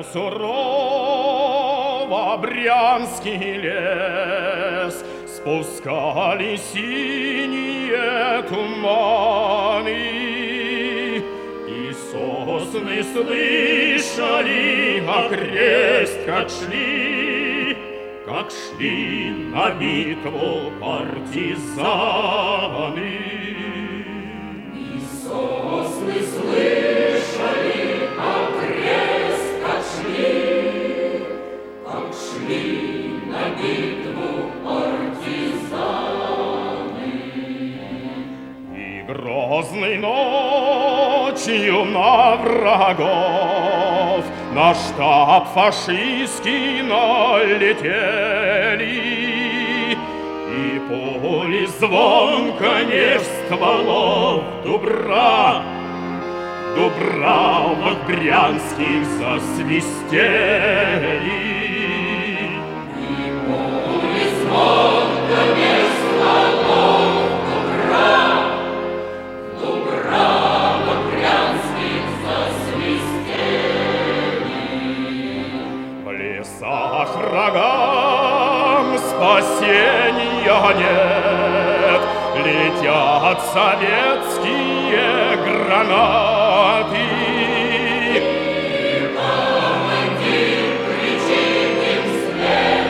сурово Брянский лес, спускали синие туманы, и сосны слышали окрест, как шли на битву партизаны. И сосны слышали окрест, как шли на битву партизаны. И грозной ночью на врагов на штаб фашистский налетели, и пули звонканье стволов дубравок брянских засвистели. И пули звонканье стволов дубравок брянских засвистели. В лесах врагам спасения нет, летят советские гранаты. Командир кричит им вслед: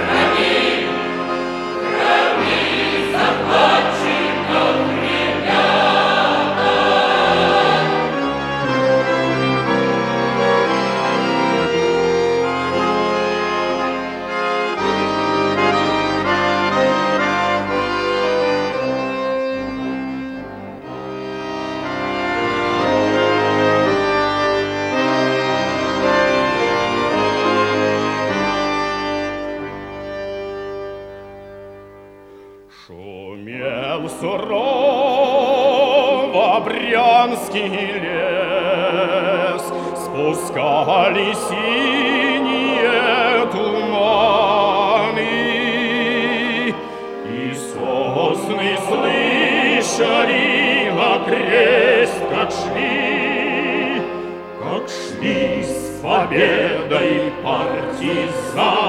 громи захватчиков, ребята! Шумел сурово Брянский лес, спускали синие туманы, и сосны слышали окрест, как шли с победой партизаны.